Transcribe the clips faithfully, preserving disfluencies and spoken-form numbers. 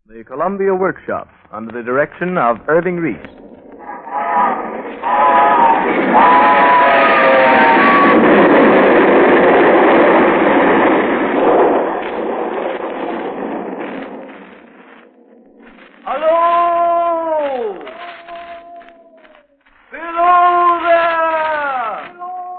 The Columbia Workshop, under the direction of Irving Reese. Hello! Below there!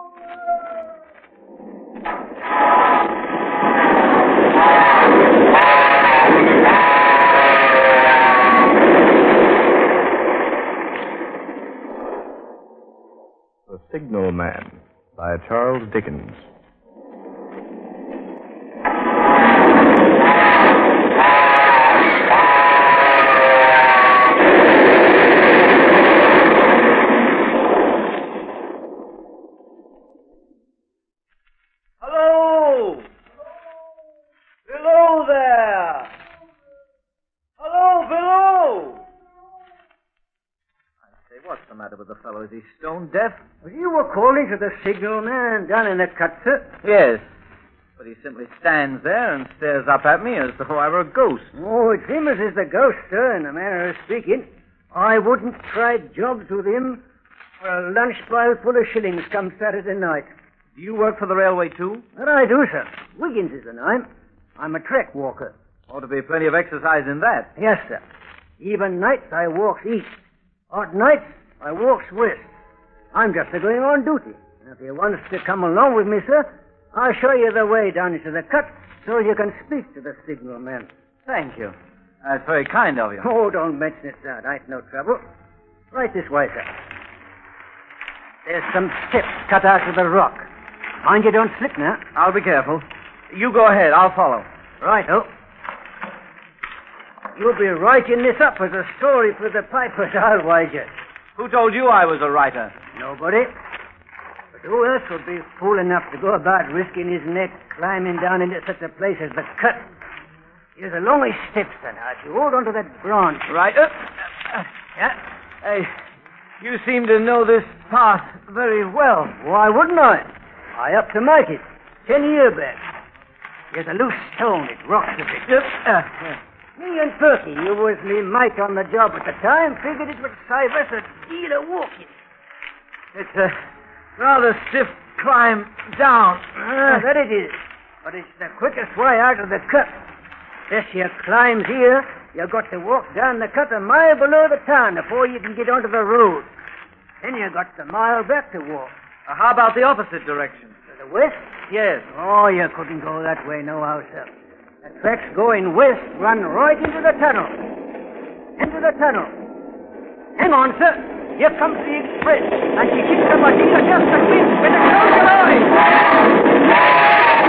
The Signal Man, by Charles Dickens. Hello! Below there! Hello, below! I say, what's the matter with the fellow? Is he stone deaf? Well, you were calling to the signal man down in the cut, sir? Yes. But he simply stands there and stares up at me as though I were a ghost. Oh, it's him as is the ghost, sir, in a manner of speaking. I wouldn't trade jobs with him for a lunch pile full of shillings come Saturday night. Do you work for the railway, too? That I do, sir. Wiggins is the name. I'm a trek walker. Ought to be plenty of exercise in that. Yes, sir. Even nights I walks east. Odd nights I walks west. I'm just a going on duty. And if you wants to come along with me, sir, I'll show you the way down into the cut so you can speak to the signal man. Thank you. That's very kind of you. Oh, don't mention it, sir. I ain't no trouble. Right this way, sir. There's some steps cut out of the rock. Mind you don't slip now. I'll be careful. You go ahead. I'll follow. Righto. You'll be writing this up as a story for the papers, I'll wager. Who told you I was a writer? Nobody. But who else would be fool enough to go about risking his neck climbing down into such a place as the cut? Here's a longish steps, then. Now, if you hold onto that branch. Right. Uh, uh, Yeah? hey, you seem to know this path very well. Why wouldn't I? I up to make it. Ten year back. There's a loose stone. It rocks a bit. Uh, uh, Me and Perky, who was me mate on the job at the time, figured it would save us a deal of walking. it's a rather stiff climb down. Ah, that it is. But it's the quickest way out of the cut. This you climbs here, you've got to walk down the cut a mile below the town before you can get onto the road. Then you've got the mile back to walk. Uh, how about the opposite direction? To the west? Yes. Oh, you couldn't go that way, no how, sir. The tracks going west run right into the tunnel. Into the tunnel. Hang on, sir. Here comes the express. And she kicks the machine just a bit with a close eye.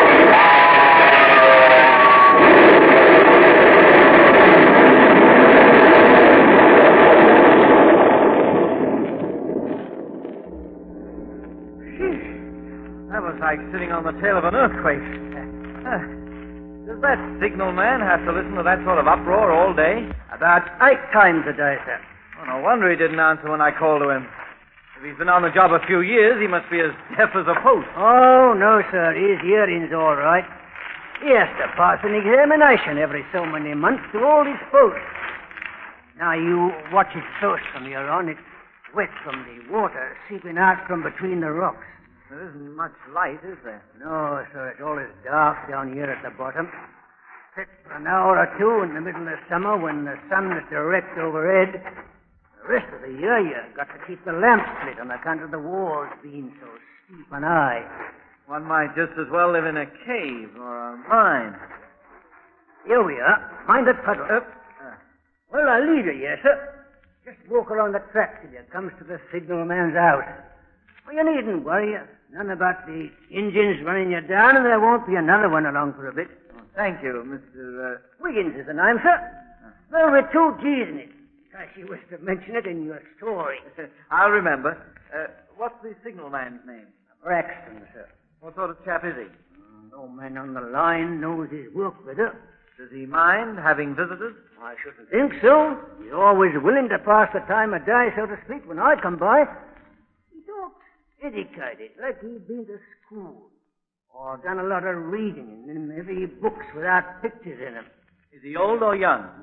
That was like sitting on the tail of an earthquake. Uh, does that signal man have to listen to that sort of uproar all day? About eight times a day, sir. Oh, no wonder he didn't answer when I called to him. If he's been on the job a few years, he must be as deaf as a post. Oh, no, sir. His hearing's all right. He has to pass an examination every so many months to all his posts. Now, you watch it close from here on. It's wet from the water seeping out from between the rocks. There isn't much light, is there? No, sir. It's always dark down here at the bottom. Except for an hour or two in the middle of summer when the sun is direct overhead. The rest of the year, you've got to keep the lamps lit on account of the walls being so steep and high. One might just as well live in a cave or a mine. Here we are. Mind that puddle. Uh, Well, I'll leave you here, sir. Just walk along the track till you comes to the signal man's house. Well, you needn't worry. None about the engines running you down, and there won't be another one along for a bit. oh, thank you, Mister Uh... Wiggins is the name, sir. Well, with two G's in it. Because you was to mention it in your story. I'll remember. Uh, what's the signal man's name? Braxton, sir. What sort of chap is he? No man on the line knows his work better. Does he mind having visitors? I shouldn't think so. He's always willing to pass the time of day, so to speak, when I come by. He talks educated, like he'd been to school. Or done a lot of reading in them heavy books without pictures in them. Is he old or young? Oh,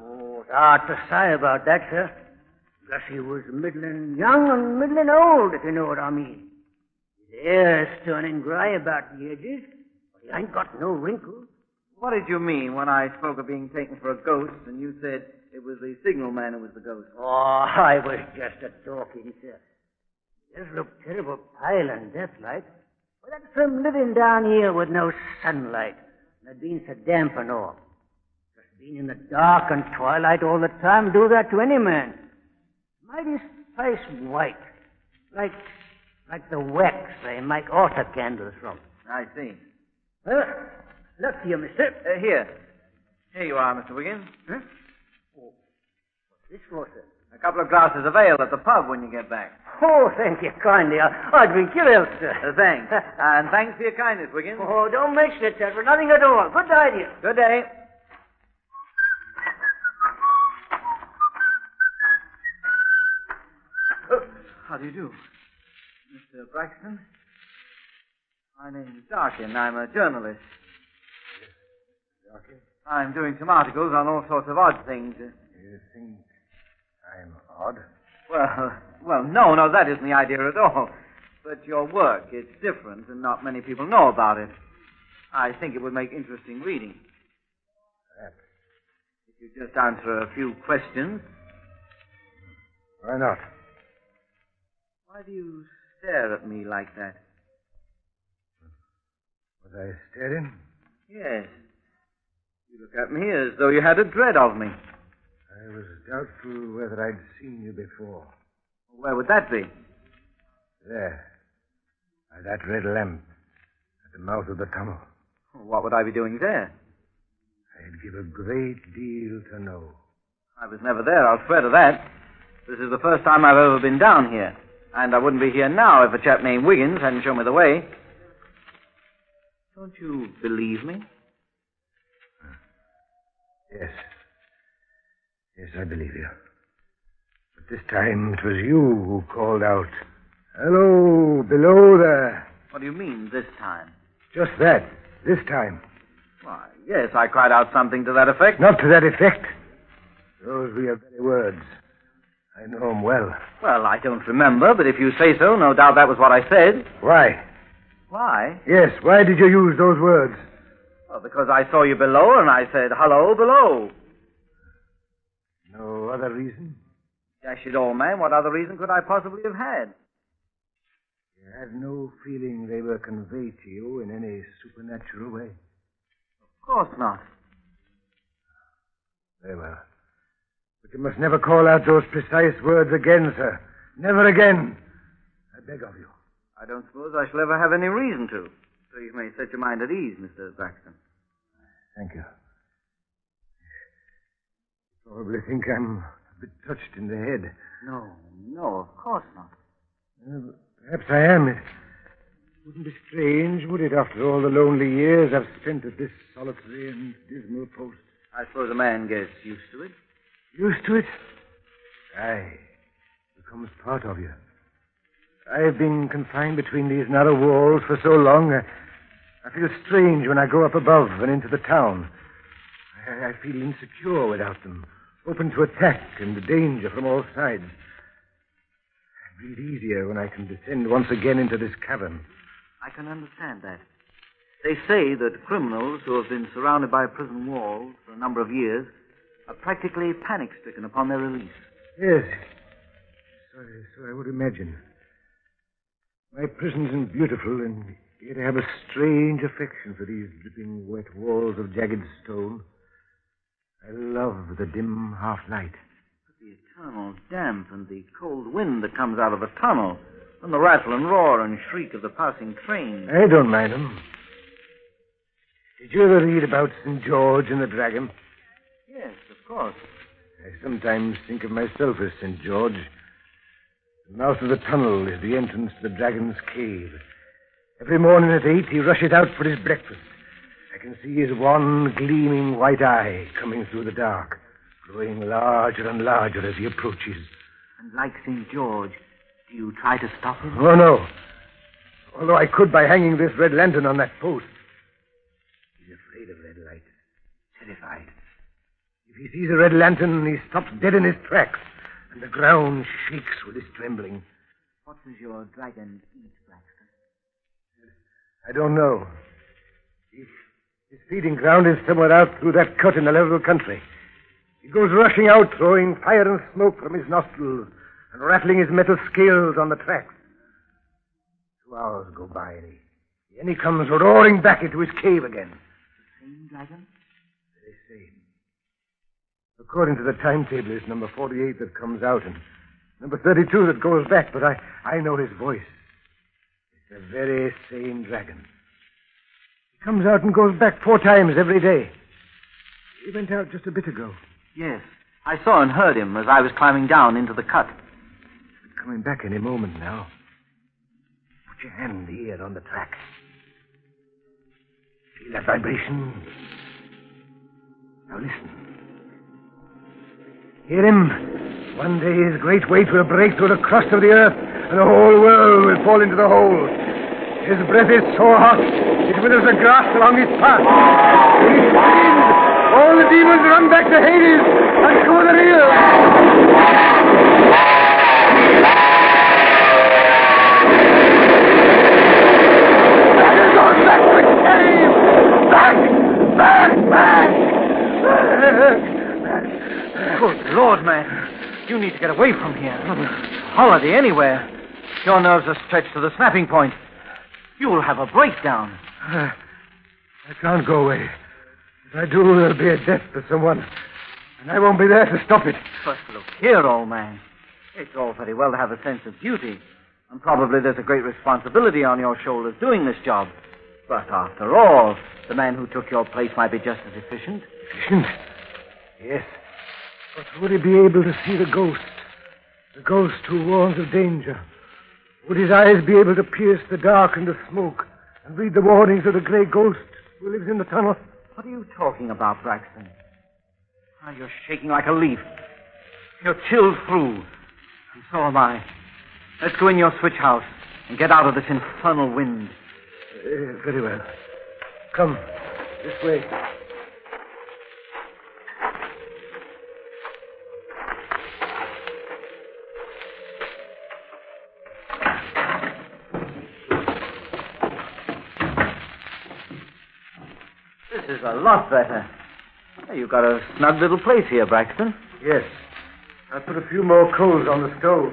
was hard to say about that, sir. Plus he was middling young and middling old, if you know what I mean. His hair's turning grey about the edges, but he ain't got no wrinkles. What did you mean when I spoke of being taken for a ghost and you said it was the signal man who was the ghost? Oh, I was just a talking, sir. He does look terrible pale and death-like. Well, that's from living down here with no sunlight. And it being so damp and all. Just being in the dark and twilight all the time do that to any man. Made his face white. Like, like the wax they make altar candles from. I see. Well, look here, mister. Uh, here. Here you are, Mister Wiggins. Huh? Oh, what's this for, sir? A couple of glasses of ale at the pub when you get back. Oh, thank you kindly. I'll, I'll drink your health, sir. Uh, thanks. And thanks for your kindness, Wiggins. Oh, don't mention it, sir, for nothing at all. Good day to you. Good day. Oh, how do you do? Mister Braxton? My name is Darkin. I'm a journalist. Darkin? I'm doing some articles on all sorts of odd things. You think I'm odd? Well, well, no, no, that isn't the idea at all. But your work, it's different, and not many people know about it. I think it would make interesting reading. Perhaps. If you just answer a few questions. Why not? Why do you stare at me like that? Was I staring? Yes. You look at me as though you had a dread of me. I was doubtful whether I'd seen you before. Where would that be? There. By that red lamp. At the mouth of the tunnel. What would I be doing there? I'd give a great deal to know. I was never there, I'll swear to that. This is the first time I've ever been down here. And I wouldn't be here now if a chap named Wiggins hadn't shown me the way. Don't you believe me? Yes. Yes, I believe you. But this time it was you who called out, "Hello, below there." What do you mean, this time? Just that. This time. Why, yes, I cried out something to that effect. Not to that effect. Those were your very words. I know them well. Well, I don't remember, but if you say so, no doubt that was what I said. Why? Why? Yes, why did you use those words? Well, because I saw you below and I said, "Hello, below." No other reason? Dash it all, man, what other reason could I possibly have had? You had no feeling they were conveyed to you in any supernatural way? Of course not. Very well. But you must never call out those precise words again, sir. Never again. I beg of you. I don't suppose I shall ever have any reason to. So you may set your mind at ease, Mister Braxton. Thank you. You probably think I'm a bit touched in the head. No, no, of course not. Uh, perhaps I am. It wouldn't be strange, would it, after all the lonely years I've spent at this solitary and dismal post? I suppose a man gets used to it. Used to it? Aye. It becomes part of you. I've been confined between these narrow walls for so long. I, I feel strange when I go up above and into the town. I, I feel insecure without them, open to attack and danger from all sides. I breathe easier when I can descend once again into this cavern. I can understand that. They say that criminals who have been surrounded by prison walls for a number of years are practically panic-stricken upon their release. Yes. So, so I would imagine. My prison's is beautiful, and yet I have a strange affection for these dripping wet walls of jagged stone. I love the dim half-light. But the eternal damp and the cold wind that comes out of the tunnel, and the rattle and roar and shriek of the passing train. I don't mind them. Did you ever read about Saint George and the Dragon? Yes, of course. I sometimes think of myself as Saint George. The mouth of the tunnel is the entrance to the dragon's cave. Every morning at eight, he rushes out for his breakfast. I can see his one gleaming white eye coming through the dark, growing larger and larger as he approaches. And like Saint George, do you try to stop him? Oh, no. Although I could by hanging this red lantern on that post. He's afraid of red light. Terrified. He If he sees a red lantern, he stops dead in his tracks, and the ground shakes with his trembling. What does your dragon eat, Braxton? I don't know. He, his feeding ground is somewhere out through that cut in the level country. He goes rushing out, throwing fire and smoke from his nostrils and rattling his metal scales on the tracks. Two hours go by, and he, then he comes roaring back into his cave again. The same dragon? Very same. According to the timetable, it's number forty-eight that comes out and number thirty-two that goes back, but I, I know his voice. It's the very same dragon. He comes out and goes back four times every day. He went out just a bit ago. Yes. I saw and heard him as I was climbing down into the cut. He's coming back any moment now. Put your hand here on the track. Feel that vibration? Now listen. Hear him? One day his great weight will break through the crust of the earth, and the whole world will fall into the hole. His breath is so hot, it withers the grass along his path. He screams. All the demons run back to Hades, and so the real. Dragon goes back to its cave. Back, back, back. Good Lord, man. You need to get away from here. Holiday anywhere. Your nerves are stretched to the snapping point. You'll have a breakdown. Uh, I can't go away. If I do, there'll be a death to someone. And I won't be there to stop it. But look here, old man. It's all very well to have a sense of duty. And probably there's a great responsibility on your shoulders doing this job. But after all, the man who took your place might be just as efficient. Efficient? Yes. But would he be able to see the ghost? The ghost who warns of danger? Would his eyes be able to pierce the dark and the smoke and read the warnings of the grey ghost who lives in the tunnel? What are you talking about, Braxton? Oh, you're shaking like a leaf. You're chilled through. And so am I. Let's go in your switch house and get out of this infernal wind. Uh, very well. Come, this way. This is a lot better. You've got a snug little place here, Braxton. Yes. I put a few more coals on the stove.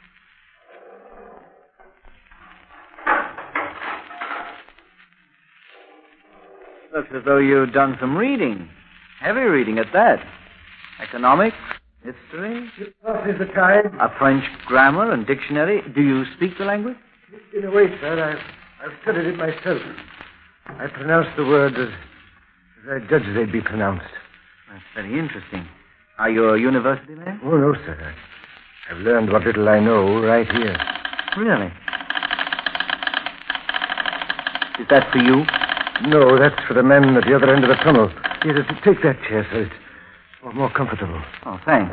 Looks as though you've done some reading. Heavy reading at that. Economics, history. What is the time? A French grammar and dictionary. Do you speak the language? In a way, sir. I've, I've studied it myself. I pronounce the words as, as I judge they'd be pronounced. That's very interesting. Are you a university man? Oh, no, sir. I, I've learned what little I know right here. Really? Is that for you? No, that's for the men at the other end of the tunnel. Here, take that chair, sir. It's more, more comfortable. Oh, thanks.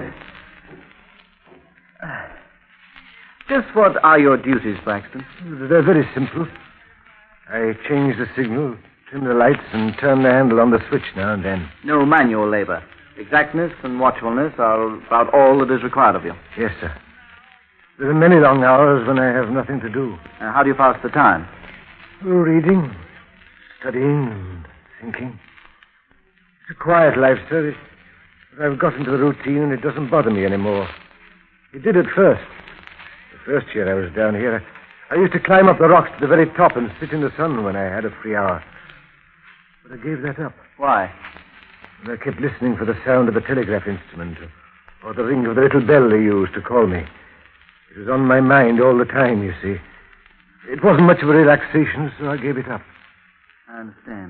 Uh, just what are your duties, Braxton? They're very simple. I change the signal, trim the lights, and turn the handle on the switch now and then. No manual labor. Exactness and watchfulness are about all that is required of you. Yes, sir. There are many long hours when I have nothing to do. Uh, how do you pass the time? Oh, reading, studying, and thinking. It's a quiet life, sir. It, but I've got into the routine, and it doesn't bother me anymore. It did at first. The first year I was down here, I used to climb up the rocks to the very top and sit in the sun when I had a free hour. But I gave that up. Why? And I kept listening for the sound of the telegraph instrument, or the ring of the little bell they used to call me. It was on my mind all the time, you see. It wasn't much of a relaxation, so I gave it up. I understand.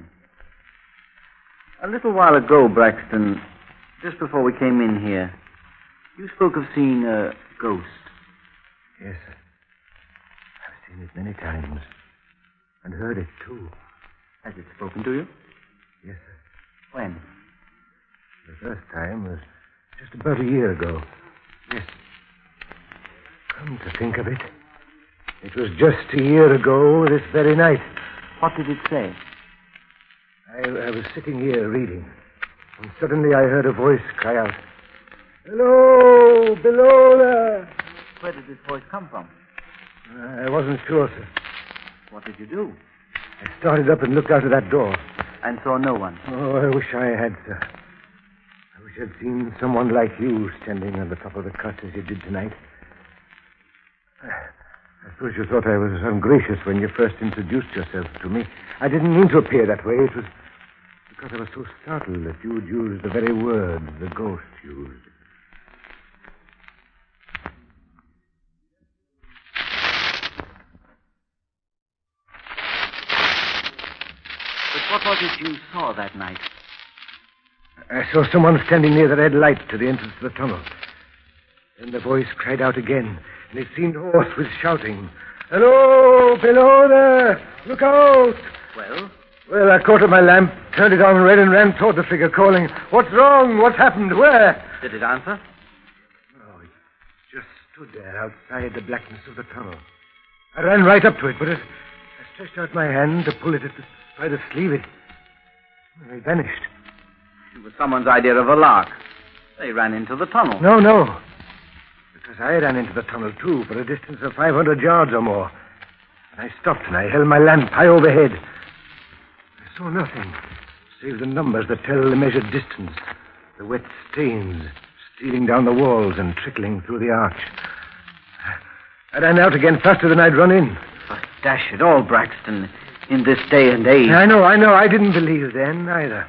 A little while ago, Braxton, just before we came in here, you spoke of seeing a ghost. Yes, sir. I've seen it many times. And heard it, too. Has it spoken to you? Yes, sir. When? The first time was just about a year ago. Yes. Come to think of it, it was just a year ago this very night. What did it say? I, I was sitting here reading. And suddenly I heard a voice cry out, "Hello, below there." Where did this voice come from? I wasn't sure, sir. What did you do? I started up and looked out of that door. And saw no one. Oh, I wish I had, sir. I wish I'd seen someone like you standing on the top of the cut as you did tonight. I suppose you thought I was ungracious when you first introduced yourself to me. I didn't mean to appear that way. It was because I was so startled that you would use the very words the ghost used. But what was it you saw that night? I saw someone standing near the red light to the entrance to the tunnel. Then the voice cried out again, and it seemed hoarse with shouting. "Hello, below there! Look out!" Well? Well, I caught up my lamp, turned it on red, and ran toward the figure, calling, "What's wrong? What's happened? Where?" Did it answer? Oh, it just stood there outside the blackness of the tunnel. I ran right up to it, but as I stretched out my hand to pull it at the side of the sleeve, it, well, it vanished. It was someone's idea of a lark. They ran into the tunnel. No, no. Because I ran into the tunnel, too, for a distance of five hundred yards or more. And I stopped and I held my lamp high overhead. I saw nothing, save the numbers that tell the measured distance, the wet stains stealing down the walls and trickling through the arch. I ran out again faster than I'd run in. But dash it all, Braxton, in this day and age. I know, I know. I didn't believe then, either.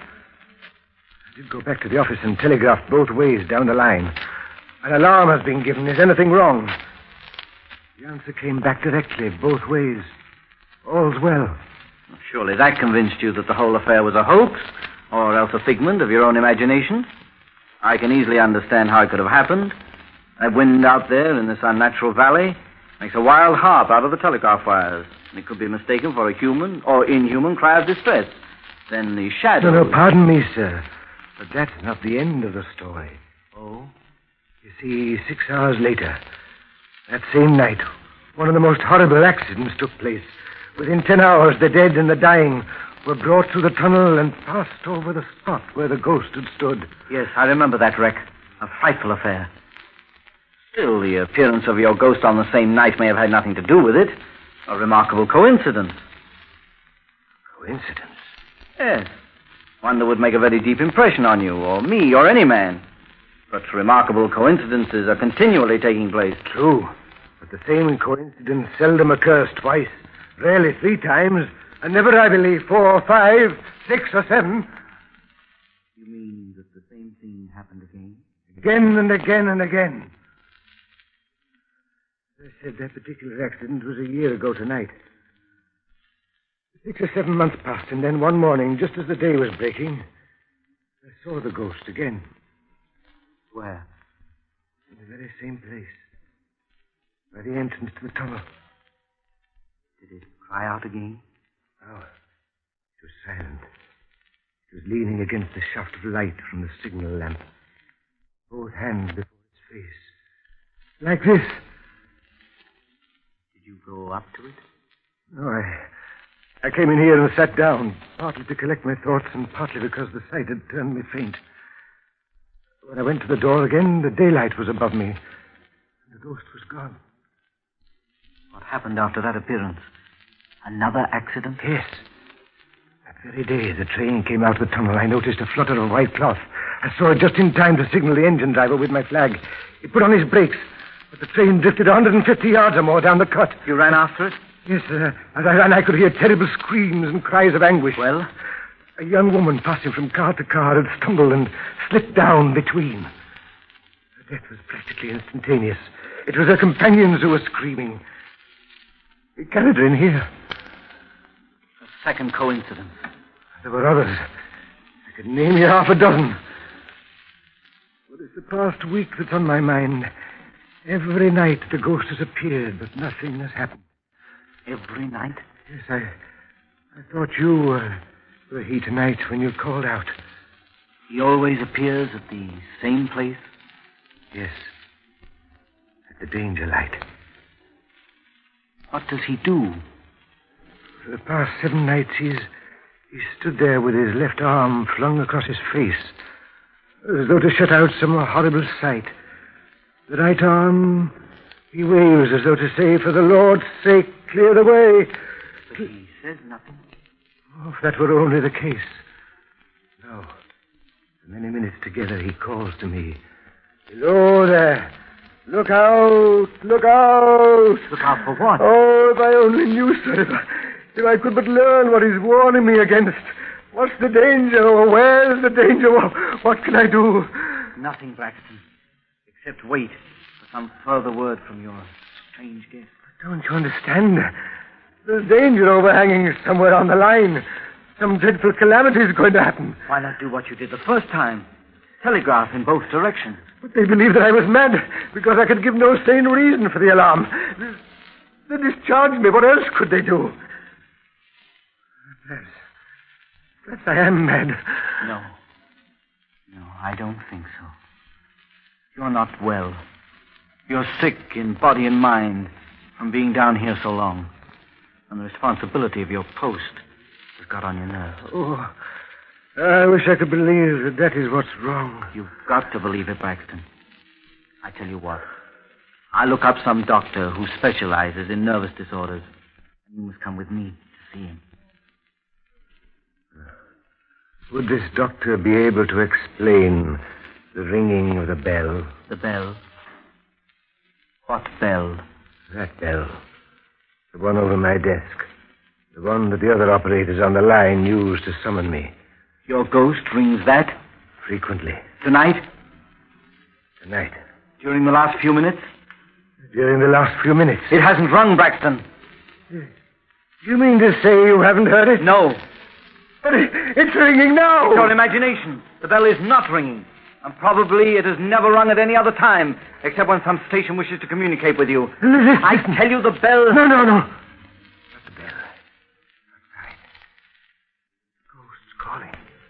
I did go back to the office and telegraphed both ways down the line. An alarm has been given. Is anything wrong? The answer came back directly, both ways. All's well. Surely that convinced you that the whole affair was a hoax, or else a figment of your own imagination. I can easily understand how it could have happened. That wind out there in this unnatural valley makes a wild harp out of the telegraph wires. And it could be mistaken for a human or inhuman cry of distress. Then the shadow... No, no, pardon me, sir. But that's not the end of the story. Oh? You see, six hours later, that same night, one of the most horrible accidents took place. Within ten hours, the dead and the dying were brought through the tunnel and passed over the spot where the ghost had stood. Yes, I remember that wreck. A frightful affair. Still, the appearance of your ghost on the same night may have had nothing to do with it. A remarkable coincidence. Coincidence? Yes. One that would make a very deep impression on you, or me, or any man. But remarkable coincidences are continually taking place. True. But the same coincidence seldom occurs twice. Rarely three times. And never, I believe, four or five, six or seven. You mean that the same thing happened again? Again and again and again. As I said, that particular accident was a year ago tonight. Six or seven months passed, and then one morning, just as the day was breaking, I saw the ghost again. Where? In the very same place. By the entrance to the tunnel. Did it cry out again? No. It was silent. It was leaning against the shaft of light from the signal lamp. Both hands before its face. Like this. Did you go up to it? No, I... I came in here and sat down, partly to collect my thoughts and partly because the sight had turned me faint. When I went to the door again, the daylight was above me, and the ghost was gone. What happened after that appearance? Another accident? Yes. That very day, the train came out of the tunnel. I noticed a flutter of white cloth. I saw it just in time to signal the engine driver with my flag. He put on his brakes, but the train drifted one hundred fifty yards or more down the cut. You ran after it? Yes, sir. As I ran, I could hear terrible screams and cries of anguish. Well? A young woman passing from car to car had stumbled and slipped down between. Her death was practically instantaneous. It was her companions who were screaming. We carried her in here. A second coincidence. There were others. I could name you half a dozen. But it's the past week that's on my mind. Every night the ghost has appeared, but nothing has happened. Every night? Yes, I... I thought you were, were he tonight when you called out. He always appears at the same place? Yes. At the danger light. What does he do? For the past seven nights, he's... He stood there with his left arm flung across his face, as though to shut out some horrible sight. The right arm, he waves as though to say, for the Lord's sake, clear the way. But he says nothing. Oh, if that were only the case. No. For many minutes together he calls to me. Below there. Look out! Look out! Look out for what? Oh, if I only knew, sir. If I, if I could but learn what he's warning me against. What's the danger? Or where's the danger? What, what can I do? Nothing, Braxton. Except wait for some further word from your strange guest. Don't you understand? There's danger overhanging somewhere on the line. Some dreadful calamity is going to happen. Why not do what you did the first time? Telegraph in both directions. But they believed that I was mad because I could give no sane reason for the alarm. They discharged me. What else could they do? Perhaps, perhaps I am mad. No. No, I don't think so. You're not well. You're sick in body and mind from being down here so long. And the responsibility of your post has got on your nerves. Oh, I wish I could believe that that is what's wrong. You've got to believe it, Braxton. I tell you what. I'll look up some doctor who specializes in nervous disorders. And you must come with me to see him. Would this doctor be able to explain the ringing of the bell? The bell? What bell? That bell. The one over my desk. The one that the other operators on the line use to summon me. Your ghost rings that? Frequently. Tonight? Tonight. During the last few minutes? During the last few minutes. It hasn't rung, Braxton. Do you mean to say you haven't heard it? No. But it, it's ringing now. It's your imagination. The bell is not ringing. And probably it has never rung at any other time, except when some station wishes to communicate with you. Listen. I tell you the bell... No, no, no. Not the bell. Outside. Ghosts calling.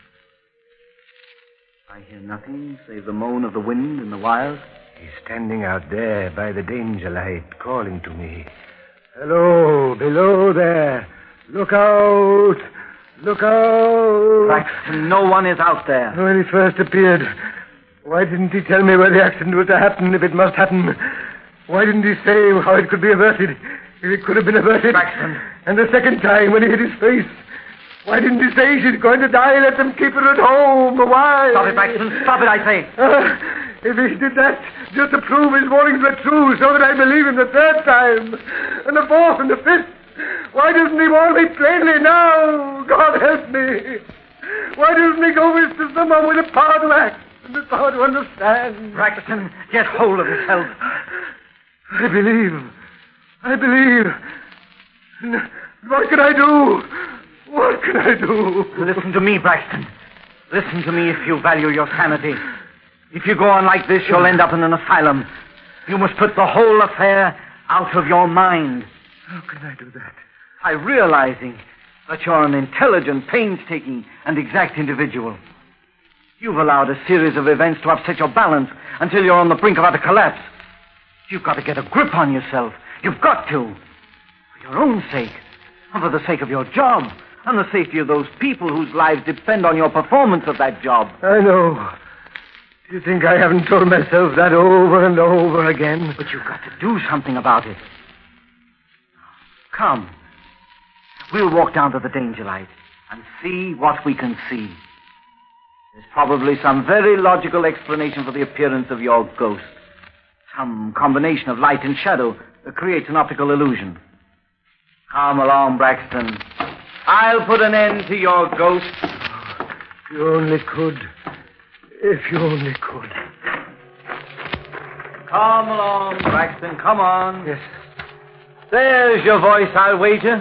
I hear nothing save the moan of the wind in the wires. He's standing out there by the danger light, calling to me. Hello, below there. Look out. Look out. Braxton, no one is out there. When he first appeared, why didn't he tell me where the accident was to happen, if it must happen? Why didn't he say how it could be averted, if it could have been averted? Braxton. And the second time, when he hit his face, why didn't he say she's going to die? Let them keep her at home. Why? Stop it, Braxton. Stop it, I say. Uh, if he did that, just to prove his warnings were true, so that I believe him the third time, and the fourth and the fifth, why doesn't he warn me plainly now? God help me. Why doesn't he go with to someone with a power to act and the power to understand? Braxton, get hold of yourself. I believe. I believe. What can I do? What can I do? Listen to me, Braxton. Listen to me if you value your sanity. If you go on like this, you'll end up in an asylum. You must put the whole affair out of your mind. How can I do that? By realizing that you're an intelligent, painstaking, and exact individual. You've allowed a series of events to upset your balance until you're on the brink of utter collapse. You've got to get a grip on yourself. You've got to. For your own sake. And for the sake of your job. And the safety of those people whose lives depend on your performance of that job. I know. Do you think I haven't told myself that over and over again? But you've got to do something about it. Come. We'll walk down to the danger light and see what we can see. There's probably some very logical explanation for the appearance of your ghost. Some combination of light and shadow that creates an optical illusion. Come along, Braxton. I'll put an end to your ghost. If you only could. If you only could. Come along, Braxton. Come on. Yes. There's your voice, I'll wager.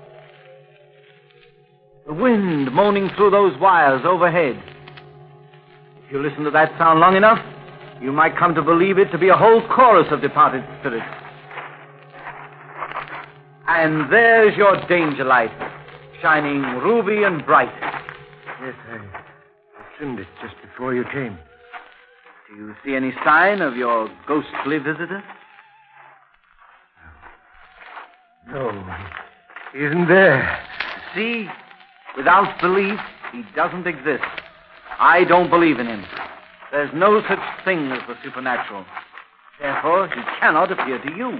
The wind moaning through those wires overhead. If you listen to that sound long enough, you might come to believe it to be a whole chorus of departed spirits. And there's your danger light, shining ruby and bright. Yes, I trimmed it just before you came. Do you see any sign of your ghostly visitor? No, he isn't there. See? Without belief, he doesn't exist. I don't believe in him. There's no such thing as the supernatural. Therefore, he cannot appear to you. This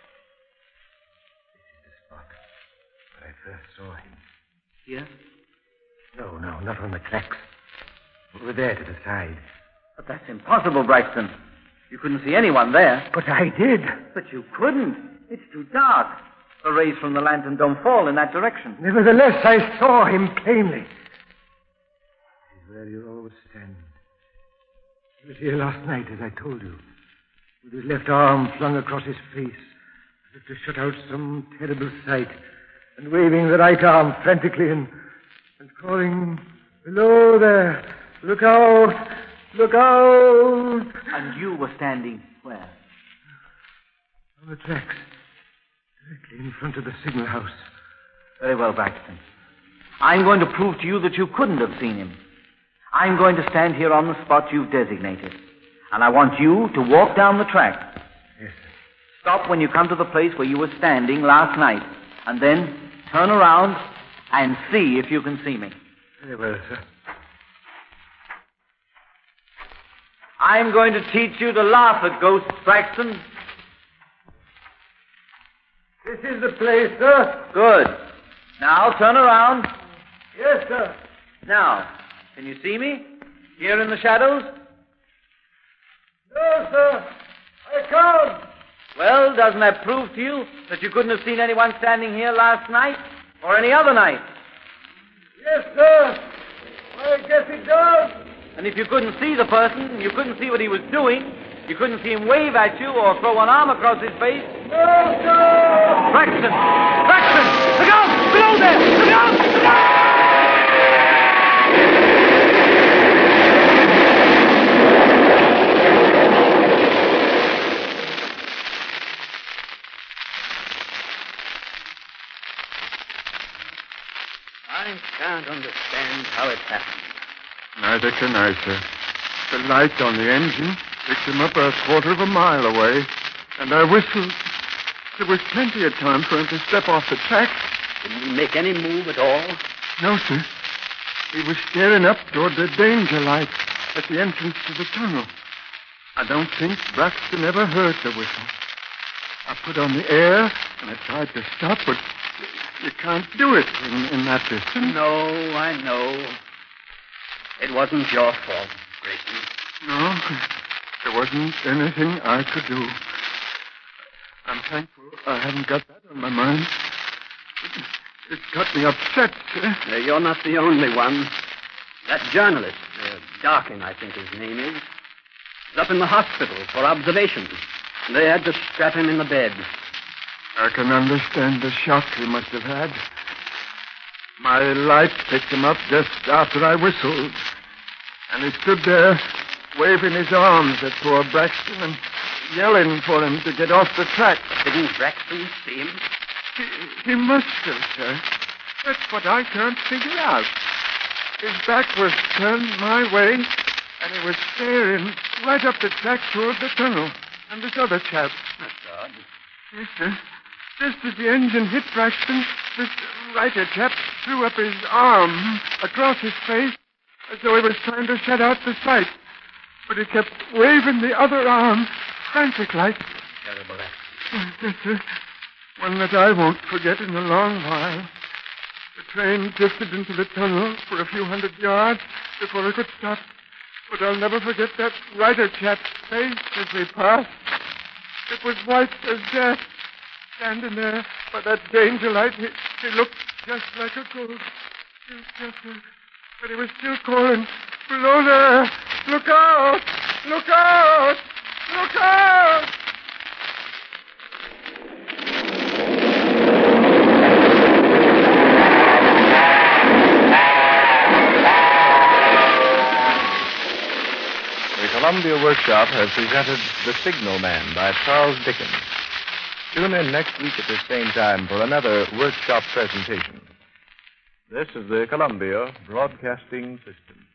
is the spot where I first saw him. Here? No, no, not on the tracks. Over there to the side. But that's impossible, Braxton. You couldn't see anyone there. But I did. But you couldn't. It's too dark. The rays from the lantern don't fall in that direction. Nevertheless, I saw him plainly. This is where you always stand. He was here last night, as I told you, with his left arm flung across his face, as if to shut out some terrible sight, and waving the right arm frantically and, and calling, "Below there! Look out! Look out!" And you were standing where? On the tracks, directly in front of the signal house. Very well, Braxton. I'm going to prove to you that you couldn't have seen him. I'm going to stand here on the spot you've designated. And I want you to walk down the track. Yes, sir. Stop when you come to the place where you were standing last night. And then turn around and see if you can see me. Very well, sir. I'm going to teach you to laugh at ghosts, Braxton. This is the place, sir. Good. Now turn around. Yes, sir. Now, can you see me? Here in the shadows? No, sir. I can't. Well, doesn't that prove to you that you couldn't have seen anyone standing here last night or any other night? Yes, sir. I guess it does. And if you couldn't see the person, you couldn't see what he was doing, you couldn't see him wave at you or throw one arm across his face. No, sir. Braxton! Braxton! Look out! Below there! Look out! Look out! I can't understand how it happened. Neither can I, sir. The light on the engine picked him up a quarter of a mile away, and I whistled. There was plenty of time for him to step off the track. Didn't he make any move at all? No, sir. He was staring up toward the danger light at the entrance to the tunnel. I don't think Braxton ever heard the whistle. I put on the air, and I tried to stop, but you can't do it in, in that distance. No, I know. It wasn't your fault, Grayson. No, there wasn't anything I could do. I'm thankful I haven't got that on my mind. It, it got me upset, sir. Uh, you're not the only one. That journalist, uh, Darkin, I think his name is, is up in the hospital for observation. They had to strap him in the bed. I can understand the shock he must have had. My light picked him up just after I whistled. And he stood there, waving his arms at poor Braxton and yelling for him to get off the track. Didn't Braxton see him? He, he must have, sir. That's what I can't figure out. His back was turned my way, and he was staring right up the track toward the tunnel. And this other chap. That's odd. Yes, sir. Just as the engine hit Braxton, this writer chap threw up his arm across his face as though he was trying to shut out the sight. But he kept waving the other arm, frantic-like. Terrible accident. Yes, sir. One that I won't forget in a long while. The train drifted into the tunnel for a few hundred yards before it could stop. But I'll never forget that writer chap's face as we passed. It was white as death. Standing there by that danger light, he, he looked just like a ghost. Just a, but he was still calling, "Below there! Look out! Look out! Look out!" The Columbia Workshop has presented The Signal Man by Charles Dickens. Tune in next week at the same time for another workshop presentation. This is the Columbia Broadcasting System.